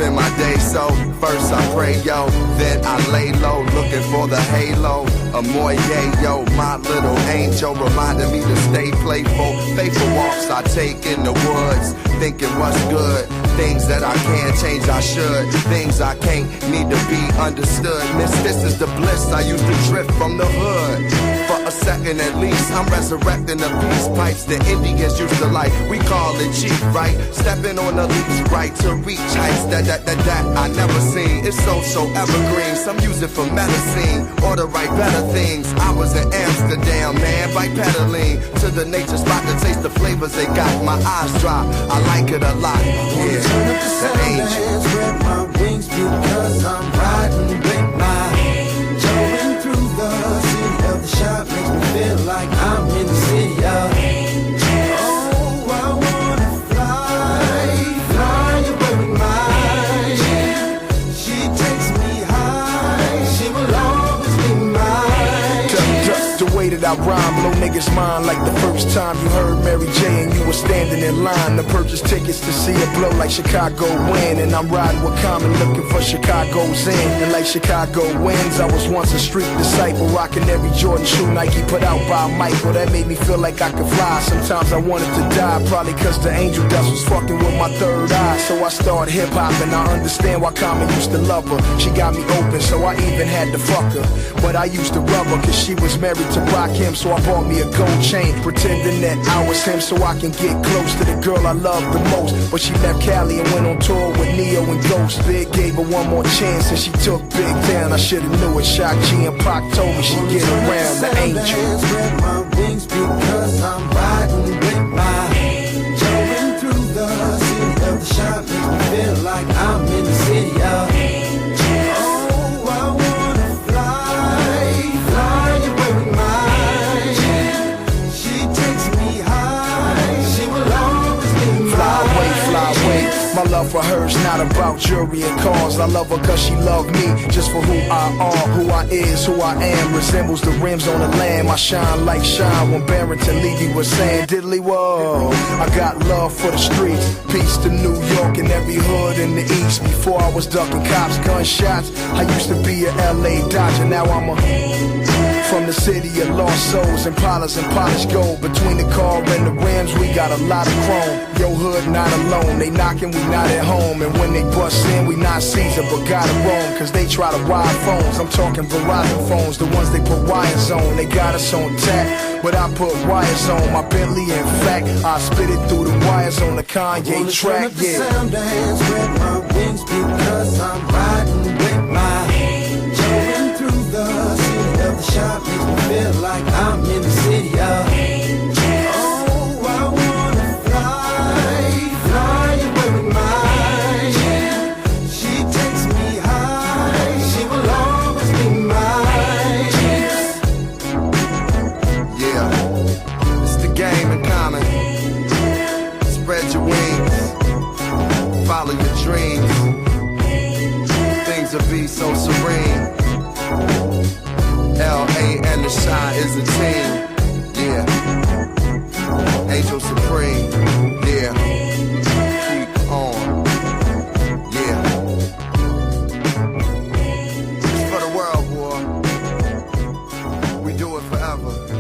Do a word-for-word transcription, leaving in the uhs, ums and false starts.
spend my day so. First I pray, yo, then I lay low, looking for the halo. A moye, yo, my little angel, reminding me to stay playful. Faithful walks I take in the woods, thinking what's good. Things that I can't change, I should. Things I can't, need to be understood. Miss, this is the bliss, I used to drift from the hood. For a second at least, I'm resurrecting the peace pipes the Indians used to like. We call it cheap, right? Stepping on the leash, right? To reach heights that, that, that, that I never seen. It's so, so evergreen. Some use it for medicine or to write better things. I was in Amsterdam, man, bike pedaling to the nature spot to taste the flavors they got. My eyes drop, I like it a lot. Yeah. Turn up the sound, spread my wings because I'm riding with my Going through the city of the shop makes me feel like I'm in the city of Oh, I wanna fly, fly away with mine. She takes me high, she will always be mine. The, the, the way that I rhyme blow niggas' mind like the first time you heard Mary J and you were standing in line to purchase tickets to see a blow like Chicago win. And I'm riding with Common looking for Chicago's in. And like Chicago wins, I was once a street disciple, rocking every Jordan shoe Nike put out by Michael. That made me feel like I could fly. Sometimes I wanted to die, probably cause the angel dust was fucking with my third eye. So I started hip hop and I understand why Common used to love her. She got me open, so I even had to fuck her. But I used to rub her cause she was married to Rock him, so I bought me a gold chain, pretending that I was him so I can get close to the girl I love the most. But she left Cali and went on tour with Neo and Ghost. Big gave her one more chance and she took Big down. I should've knew it. Shock G and Pac told me she'd get around the angel. Spread my wings because I'm riding with my Going through the city of the shop makes me feel like I'm in the city of Oh, I wanna fly, fly away with mine. She takes me high, she will always be mine. Fly away, fly away. My love for her's not about jewelry and cars. I love her cause she loved me just for who I are. Who I is, who I am, resembles the rims on the lamb. I shine like shine when Barrington Levy was saying diddly whoa. I got love for the streets, peace to New York and every hood in the east. Before I was ducking cops, gunshots, I used to be a L A Dodger. Now I'm a from the city of lost souls, Impalas and polished gold. Between the car and the rims, we got a lot of chrome. Yo hood not alone, they knocking, we not at home. And when they bust in, we not Caesar, but gotta roam. Cause they try to wire phones, I'm talking Verizon phones. The ones they put wires on, they got us on tap. But I put wires on my Bentley, in fact I spit it through the wires on the Kanye track, yeah. Turn up the sound and spread my wings because I'm riding with my Going through the city of the shop makes me feel like I'm in the city of Oh, I wanna fly, fly away with mine. She takes me high, she will always be mine. Yeah, it's the game in common. Spread your wings, follow your dreams. Things will be so serene. L A and the Shy is a team. Yeah, Angel Supreme. Yeah, keep on. Yeah, it's for the world, boy. We do it forever.